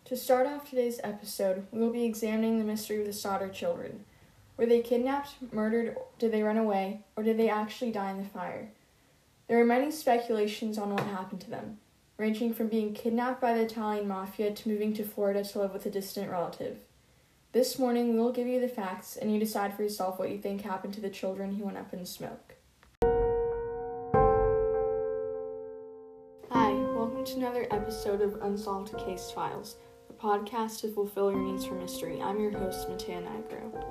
To start off today's episode, we will be examining the mystery of the Sodder children. Were they kidnapped, murdered, did they run away, or did they actually die in the fire? There are many speculations on what happened to them, ranging from being kidnapped by the Italian mafia to moving to Florida to live with a distant relative. This morning, we will give you the facts, and you decide for yourself what you think happened to the children who went up in smoke. Hi, welcome to another episode of Unsolved Case Files, a podcast to fulfill your needs for mystery. I'm your host, Matea Nigro.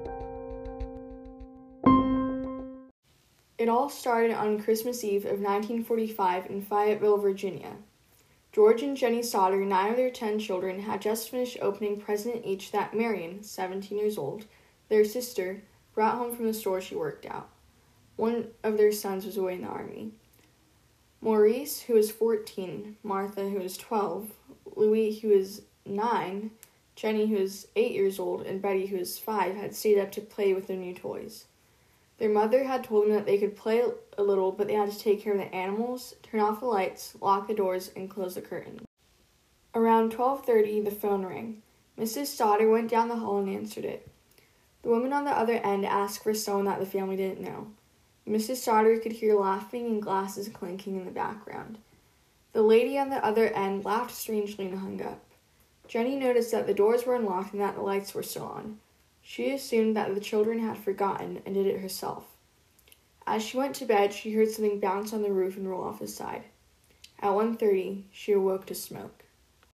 It all started on Christmas Eve of 1945 in Fayetteville, Virginia. George and Jenny Sodder, 9 of their 10 children, had just finished opening present each that Marion, 17 years old, their sister, brought home from the store she worked at. One of their sons was away in the army. Maurice, who was 14, Martha, who was 12, Louis, who was 9, Jenny, who was 8 years old, and Betty, who was 5, had stayed up to play with their new toys. Their mother had told them that they could play a little, but they had to take care of the animals, turn off the lights, lock the doors, and close the curtains. Around 12:30, the phone rang. Mrs. Sodder went down the hall and answered it. The woman on the other end asked for someone that the family didn't know. Mrs. Sodder could hear laughing and glasses clinking in the background. The lady on the other end laughed strangely and hung up. Jenny noticed that the doors were unlocked and that the lights were still on. She assumed that the children had forgotten and did it herself. As she went to bed, she heard something bounce on the roof and roll off the side. At 1:30, she awoke to smoke.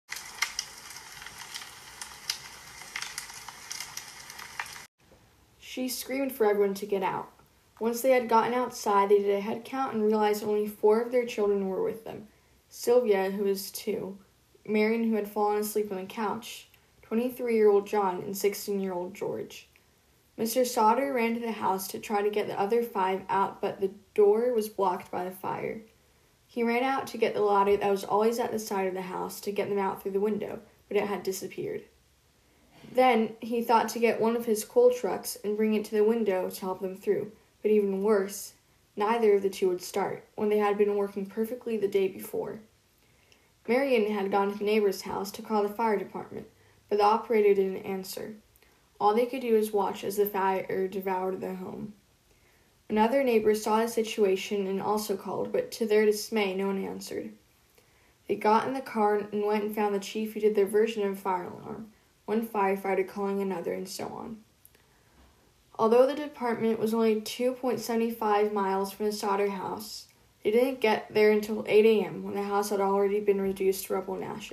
She screamed for everyone to get out. Once they had gotten outside, they did a head count and realized only 4 of their children were with them. Sylvia, who was 2, Marion, who had fallen asleep on the couch, 23-year-old John, and 16-year-old George. Mr. Sodder ran to the house to try to get the other 5 out, but the door was blocked by the fire. He ran out to get the ladder that was always at the side of the house to get them out through the window, but it had disappeared. Then he thought to get one of his coal trucks and bring it to the window to help them through. But even worse, neither of the two would start, when they had been working perfectly the day before. Marion had gone to the neighbor's house to call the fire department, but the operator didn't answer. All they could do was watch as the fire devoured their home. Another neighbor saw the situation and also called, but to their dismay, no one answered. They got in the car and went and found the chief who did their version of a fire alarm, one firefighter calling another, and so on. Although the department was only 2.75 miles from the Sodder house, they didn't get there until 8 a.m. when the house had already been reduced to rubble and ashes.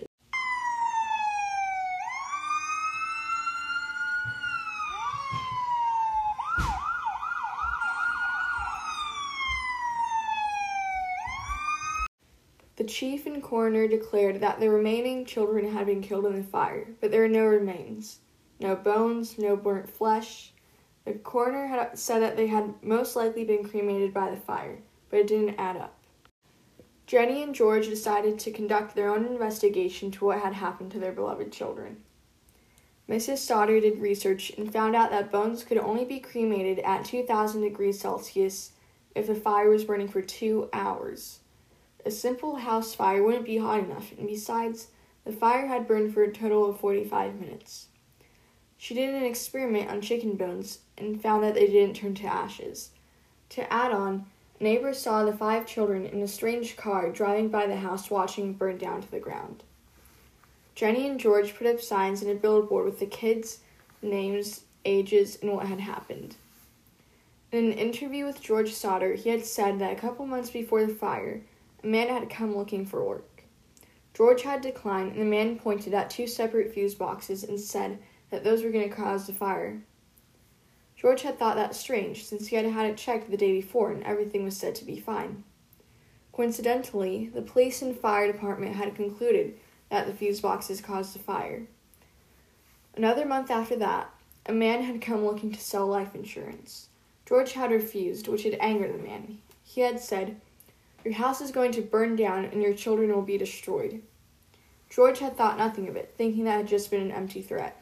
The chief and coroner declared that the remaining children had been killed in the fire, but there were no remains. No bones, no burnt flesh. The coroner had said that they had most likely been cremated by the fire, but it didn't add up. Jenny and George decided to conduct their own investigation to what had happened to their beloved children. Mrs. Sodder did research and found out that bones could only be cremated at 2,000 degrees Celsius if the fire was burning for 2 hours. A simple house fire wouldn't be hot enough, and besides, the fire had burned for a total of 45 minutes. She did an experiment on chicken bones and found that they didn't turn to ashes. To add on, a neighbor saw the 5 children in a strange car driving by the house watching it burn down to the ground. Jenny and George put up signs and a billboard with the kids' names, ages, and what had happened. In an interview with George Sodder, he had said that a couple months before the fire, a man had come looking for work. George had declined, and the man pointed at 2 separate fuse boxes and said that those were going to cause the fire. George had thought that strange, since he had had it checked the day before and everything was said to be fine. Coincidentally, the police and fire department had concluded that the fuse boxes caused the fire. Another month after that, a man had come looking to sell life insurance. George had refused, which had angered the man. He had said, "Your house is going to burn down and your children will be destroyed." George had thought nothing of it, thinking that had just been an empty threat.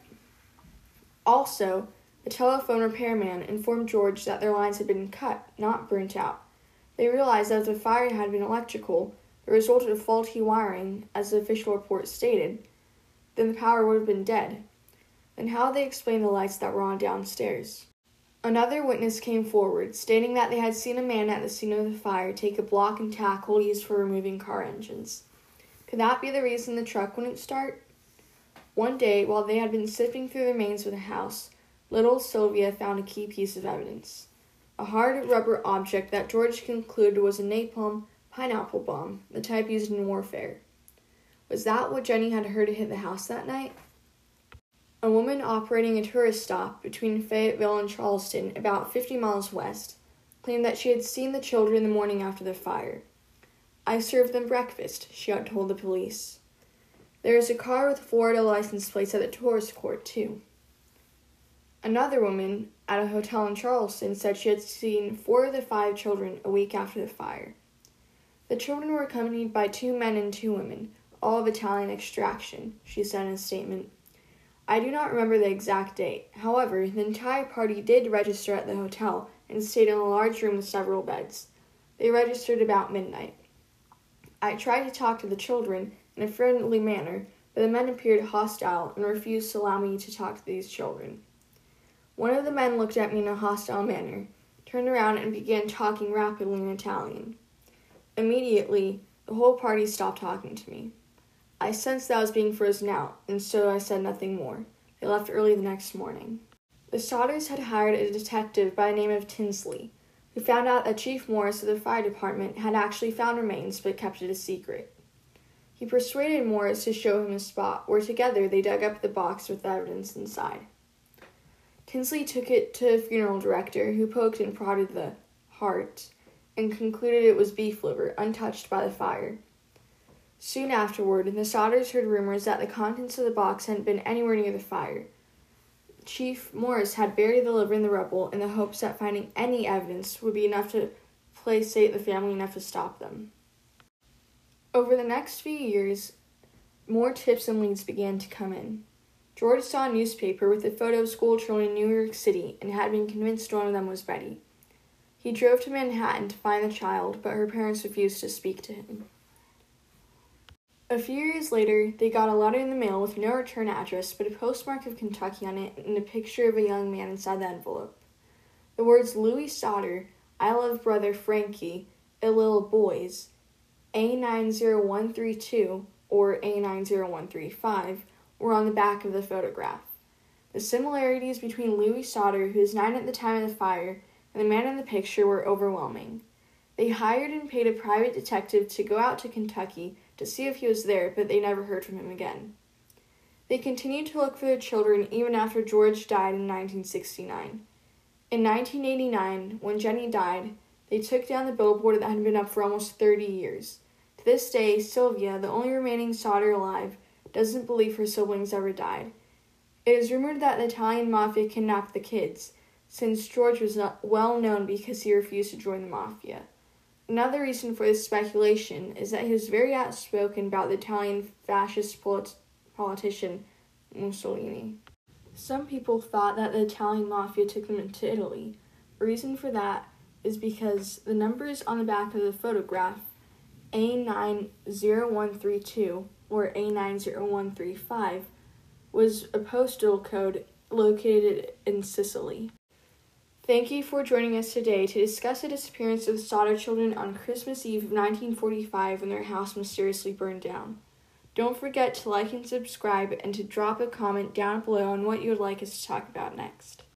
Also, the telephone repairman informed George that their lines had been cut, not burnt out. They realized that if the fire had been electrical, the result of faulty wiring, as the official report stated, then the power would have been dead. Then how would they explain the lights that were on downstairs? Another witness came forward, stating that they had seen a man at the scene of the fire take a block and tackle used for removing car engines. Could that be the reason the truck wouldn't start? One day, while they had been sifting through the remains of the house, little Sylvia found a key piece of evidence. A hard rubber object that George concluded was a napalm pineapple bomb, the type used in warfare. Was that what Jenny had heard hit the house that night? A woman operating a tourist stop between Fayetteville and Charleston, about 50 miles west, claimed that she had seen the children the morning after the fire. "I served them breakfast," she had told the police. There is a car with Florida license plates at the tourist court, too. Another woman at a hotel in Charleston said she had seen 4 of the 5 children a week after the fire. The children were accompanied by 2 men and 2 women, all of Italian extraction, she said in a statement. I do not remember the exact date. However, the entire party did register at the hotel and stayed in a large room with several beds. They registered about midnight. I tried to talk to the children in a friendly manner, but the men appeared hostile and refused to allow me to talk to these children. One of the men looked at me in a hostile manner, turned around, and began talking rapidly in Italian. Immediately, the whole party stopped talking to me. I sensed that I was being frozen out, and so I said nothing more. They left early the next morning. The Sodders had hired a detective by the name of Tinsley, who found out that Chief Morris of the fire department had actually found remains but kept it a secret. He persuaded Morris to show him a spot where together they dug up the box with the evidence inside. Tinsley took it to a funeral director who poked and prodded the heart and concluded it was beef liver, untouched by the fire. Soon afterward, the Sodders heard rumors that the contents of the box hadn't been anywhere near the fire. Chief Morris had buried the liver in the rubble in the hopes that finding any evidence would be enough to placate the family enough to stop them. Over the next few years, more tips and leads began to come in. George saw a newspaper with a photo of school children in New York City and had been convinced one of them was Betty. He drove to Manhattan to find the child, but her parents refused to speak to him. A few years later, they got a letter in the mail with no return address but a postmark of Kentucky on it and a picture of a young man inside the envelope. The words Louis Sodder, I love brother Frankie, a little boys, A90132 or A90135 were on the back of the photograph. The similarities between Louis Sodder, who was 9 at the time of the fire, and the man in the picture were overwhelming. They hired and paid a private detective to go out to Kentucky to see if he was there, but they never heard from him again. They continued to look for the children even after George died in 1969. In 1989, when Jenny died, they took down the billboard that had been up for almost 30 years. To this day, Sylvia, the only remaining Sodder alive, doesn't believe her siblings ever died. It is rumored that the Italian mafia kidnapped the kids, since George was not well known because he refused to join the mafia. Another reason for this speculation is that he was very outspoken about the Italian fascist politician Mussolini. Some people thought that the Italian mafia took them into Italy. The reason for that is because the numbers on the back of the photograph, A90132 or A90135, was a postal code located in Sicily. Thank you for joining us today to discuss the disappearance of the Sodder children on Christmas Eve of 1945 when their house mysteriously burned down. Don't forget to like and subscribe and to drop a comment down below on what you would like us to talk about next.